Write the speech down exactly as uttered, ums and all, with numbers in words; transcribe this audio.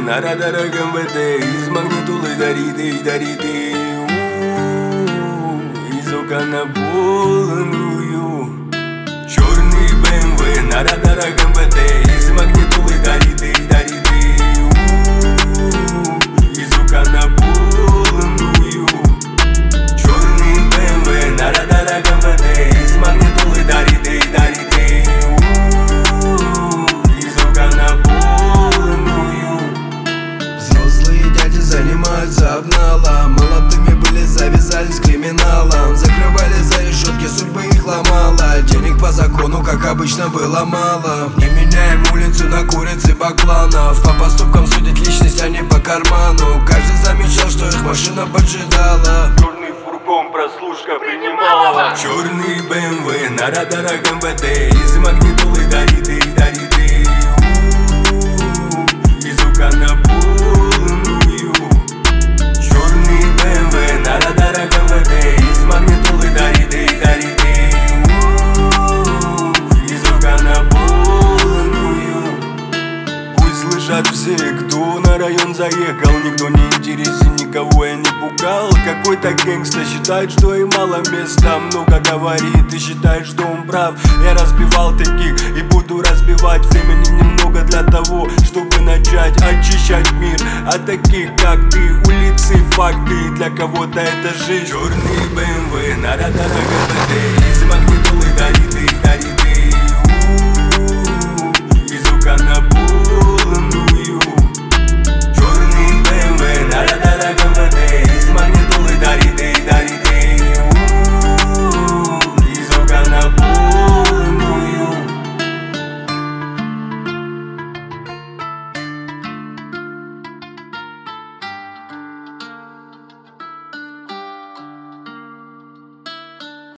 на радарах эм вэ дэ, из магнитулы дариды, дариды. Из окна полную. Черный бэ эм вэ на радарах эм вэ дэ, из магнитулы дариды, дариды. Из окна полную. Черный бэ эм вэ на радарах эм вэ дэ, из магнитулы дариды, дариды. Из окна полную. Взрослые дяди занимаются обналом, молодыми были, завязались с криминалом. Закрывали за решетки, судьбы их ломала. Денег по закону, как обычно, было мало. Не меняем улицу на куриц и бакланов. По поступкам судят личность, а не по карману. Каждый замечал, что их машина поджидала. Черный фургон, прослушка принимала. Черный бэ эм вэ на радарах эм вэ дэ, из магнитулы дариды, дариды. Из окна полную. Черный бэ эм вэ на радарах эм вэ дэ, из магнитулы дариды, дариды. Из окна полную. Пусть слышат все, кто на район заехал. Никто не интересен, никого я не пугал. Какой-то гэнгста считает, что и мало места. Много говорит и считает, что он прав. Я разбивал таких и буду разбивать. Времени немного для того, чтобы начать очищать мир от таких, как ты. Улицы, факты, для кого-то это жизнь. Черный бэ эм вэ на радарах эм вэ дэ, из магнитулы дариды, дариды.